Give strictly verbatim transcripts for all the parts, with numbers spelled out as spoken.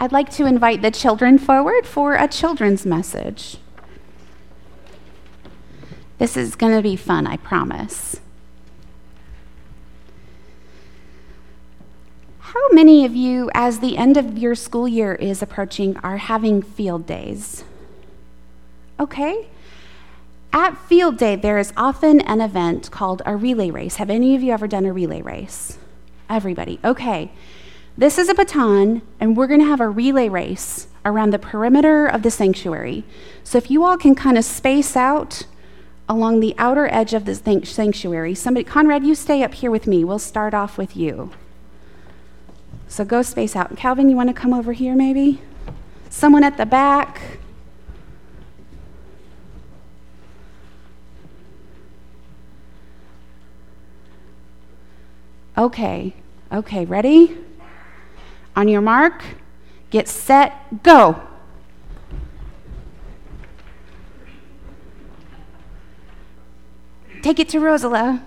I'd like to invite the children forward for a children's message. This is going to be fun, I promise. How many of you, as the end of your school year is approaching, are having field days? Okay. At field day, there is often an event called a relay race. Have any of you ever done a relay race? Everybody. Okay. This is a baton, and we're going to have a relay race around the perimeter of the sanctuary. So if you all can kind of space out along the outer edge of the sanctuary. Somebody, Conrad, you stay up here with me. We'll start off with you. So go space out. Calvin, you want to come over here maybe? Someone at the back. Okay, okay, ready? On your mark, get set, go. Take it to Rosala.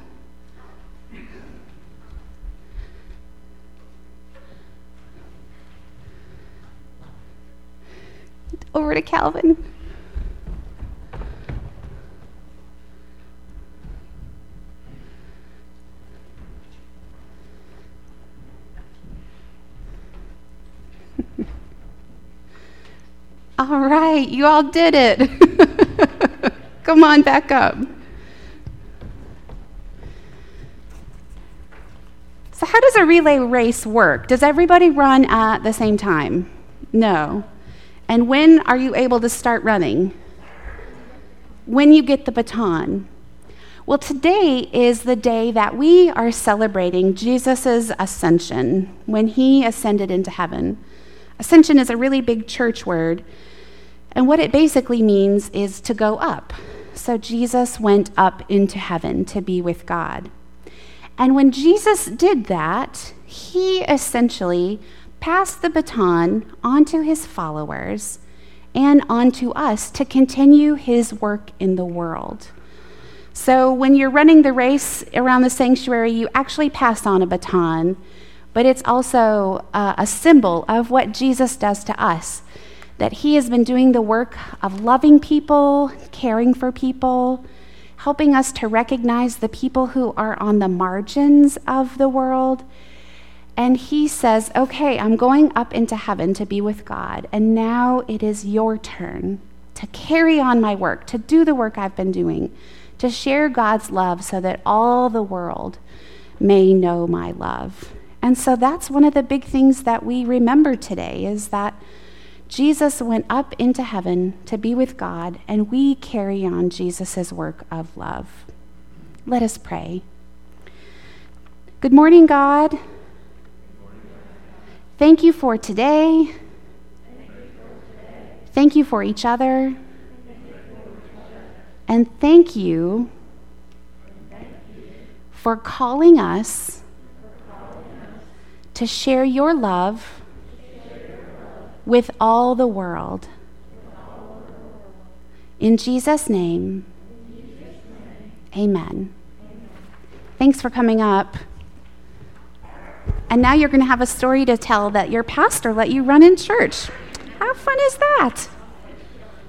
Over to Calvin. All right, you all did it. Come on back up. So how does a relay race work? Does everybody run at the same time? No. And when are you able to start running? When you get the baton. Well, today is the day that we are celebrating Jesus' ascension, when he ascended into heaven. Ascension is a really big church word, and what it basically means is to go up. So Jesus went up into heaven to be with God. And when Jesus did that, he essentially passed the baton onto his followers and onto us to continue his work in the world. So when you're running the race around the sanctuary, you actually pass on a baton, but it's also uh, a symbol of what Jesus does to us, that he has been doing the work of loving people, caring for people, helping us to recognize the people who are on the margins of the world. And he says, okay, I'm going up into heaven to be with God, and now it is your turn to carry on my work, to do the work I've been doing, to share God's love so that all the world may know my love. And so that's one of the big things that we remember today, is that Jesus went up into heaven to be with God, and we carry on Jesus' work of love. Let us pray. Good morning, God. Thank you for today. Thank you for each other. And thank you for calling us to share your love with all the world. In Jesus' name, amen. Thanks for coming up. And now you're going to have a story to tell that your pastor let you run in church. How fun is that?